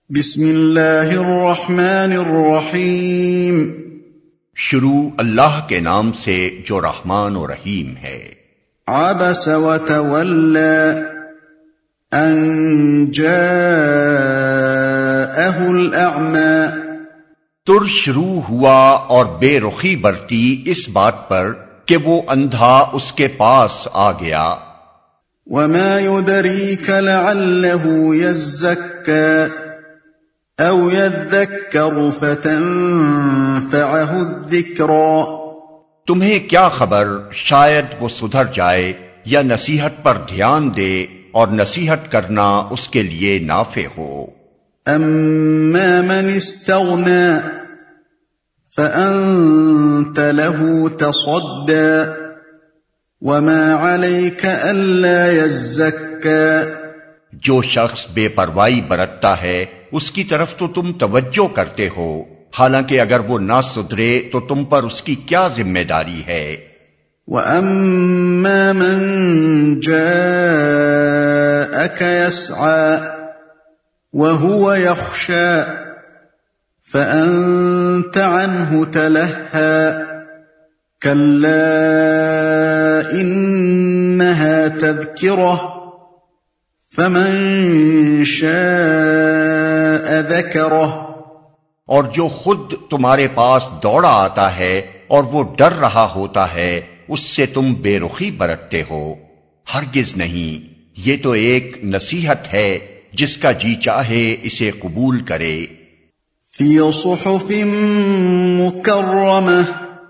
بسم اللہ الرحمن الرحیم۔ شروع اللہ کے نام سے جو رحمان و رحیم ہے۔ عبس وتولى ان جاءه الأعمى، ترش روح ہوا اور بے رخی برتی اس بات پر کہ وہ اندھا اس کے پاس آ گیا۔ وما يدريك لعله يزكى او يذكر فتنفعه الذكرى، تمہیں کیا خبر، شاید وہ سدھر جائے یا نصیحت پر دھیان دے اور نصیحت کرنا اس کے لیے نافع ہو۔ اما من استغنى فانت له تصدى وما عليك الا يزكى، جو شخص بے پرواہی برتتا ہے اس کی طرف تو تم توجہ کرتے ہو، حالانکہ اگر وہ نہ سدھرے تو تم پر اس کی کیا ذمہ داری ہے۔ وَأَمَّا مَن جَاءَكَ يَسْعَى وَهُوَ يَخْشَى فَأَنتَ عَنْهُ تَلَهَّى كَلَّا إِنَّهَا تَذْكِرَةٌ فَمَن شَاءَ ذَكَرَهُ، اور جو خود تمہارے پاس دوڑا آتا ہے اور وہ ڈر رہا ہوتا ہے اس سے تم بے رخی برتتے ہو۔ ہرگز نہیں، یہ تو ایک نصیحت ہے، جس کا جی چاہے اسے قبول کرے۔ فی صحف مکرمہ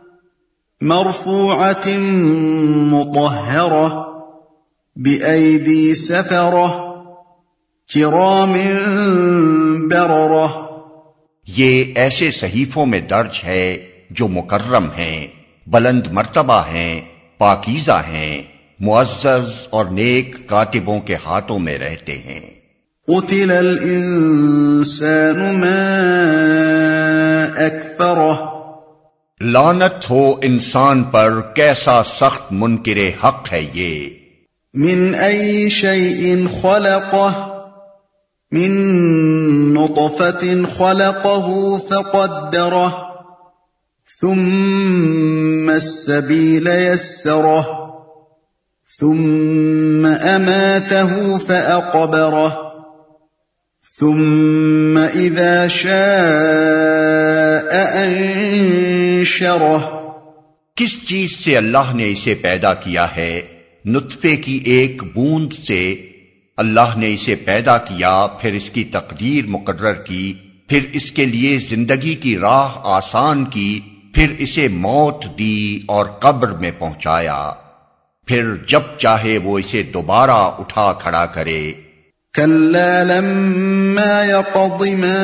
مرفوعۃ مطہرہ بأیدی سفرہ کرام بررہ، یہ ایسے صحیفوں میں درج ہے جو مکرم ہیں، بلند مرتبہ ہیں، پاکیزہ ہیں، معزز اور نیک کاتبوں کے ہاتھوں میں رہتے ہیں۔ قتل الانسان ما اکفرہ، لعنت ہو انسان پر، کیسا سخت منکر حق ہے یہ۔ من ای شیء خلقہ، من نطفة خلقه فقدره ثم السبيل يسره ثم أماته فأقبره ثم إذا شاء أنشره، کس چیز سے اللہ نے اسے پیدا کیا ہے؟ نطفے کی ایک بوند سے اللہ نے اسے پیدا کیا، پھر اس کی تقدیر مقرر کی، پھر اس کے لیے زندگی کی راہ آسان کی، پھر اسے موت دی اور قبر میں پہنچایا، پھر جب چاہے وہ اسے دوبارہ اٹھا کھڑا کرے۔ كلا لما يقض ما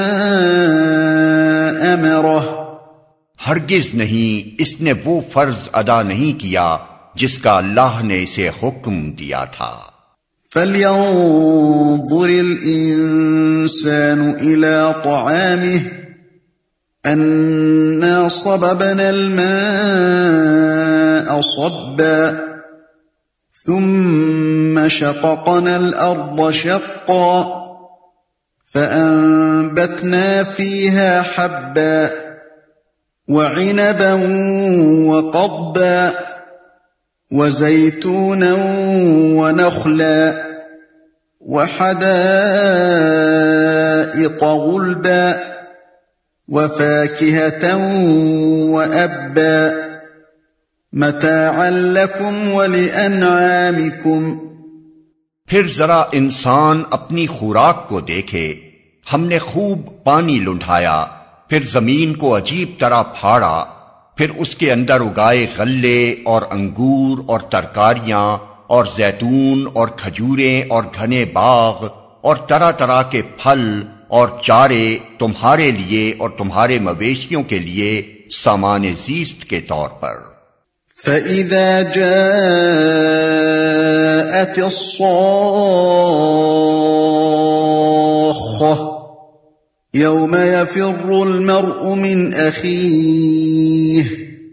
امرہ، ہرگز نہیں، اس نے وہ فرض ادا نہیں کیا جس کا اللہ نے اسے حکم دیا تھا۔ فَلْيَنظُرِ الْإِنسَانُ إِلَىٰ طَعَامِهِ أَنَّا صَبَبْنَا الْمَاءَ صَبًّا ثُمَّ شَقَقْنَا الْأَرْضَ شَقًّا فَأَنبَتْنَا فِيهَا حَبًّا وَعِنَبًا وَقَضْبًا وَزَيْتُونًا وَنَخْلًا وَحَدَائِقَ غُلْبًا وَفَاكِهَةً وَأَبًّا مَتَاعًا لَكُمْ وَلِأَنْعَامِكُمْ۔ پھر ذرا انسان اپنی خوراک کو دیکھے، ہم نے خوب پانی لنڈھایا، پھر زمین کو عجیب طرح پھاڑا، پھر اس کے اندر اگائے غلے اور انگور اور ترکاریاں اور زیتون اور کھجوریں اور گھنے باغ اور طرح طرح کے پھل اور چارے تمہارے لیے اور تمہارے مویشیوں کے لیے سامان زیست کے طور پر۔ فَإِذَا جَاءَتِ الصَّاخَّةُ يَوْمَ يَفِرُّ الْمَرْءُ مِنْ أَخِيهِ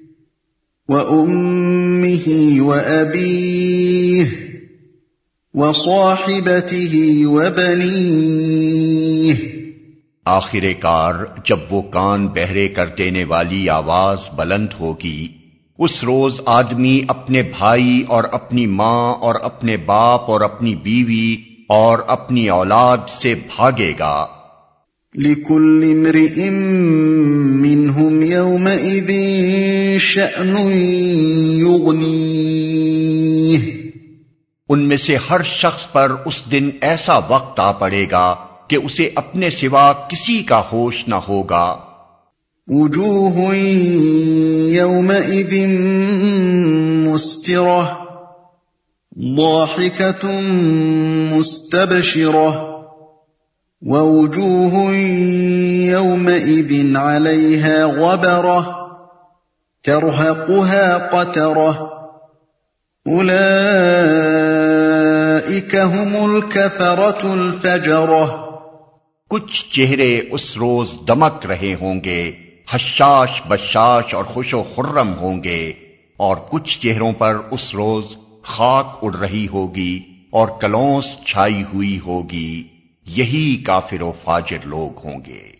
وَأُمِّهِ وَأَبِيهِ وَصَاحِبَتِهِ وَبَنِيهِ آخر کار جب وہ کان بہرے کر دینے والی آواز بلند ہوگی، اس روز آدمی اپنے بھائی اور اپنی ماں اور اپنے باپ اور اپنی بیوی اور اپنی اولاد سے بھاگے گا۔ لِكُلِّ امْرِئٍ مِّنْهُمْ يَوْمَئِذٍ شَأْنٌ يُغْنِيهِ، ان میں سے ہر شخص پر اس دن ایسا وقت آ پڑے گا کہ اسے اپنے سوا کسی کا ہوش نہ ہوگا۔ وجوہ یومئذ مسفرہ ضاحکۃ مستبشرہ ووجوہ یومئذ علیہا غبرہ ترہقها قترہ اولئک هم الکفرۃ الفجرہ۔ کچھ چہرے اس روز دمک رہے ہوں گے، حشاش بشاش اور خوش و خرم ہوں گے، اور کچھ چہروں پر اس روز خاک اڑ رہی ہوگی اور کلونس چھائی ہوئی ہوگی، یہی کافر و فاجر لوگ ہوں گے۔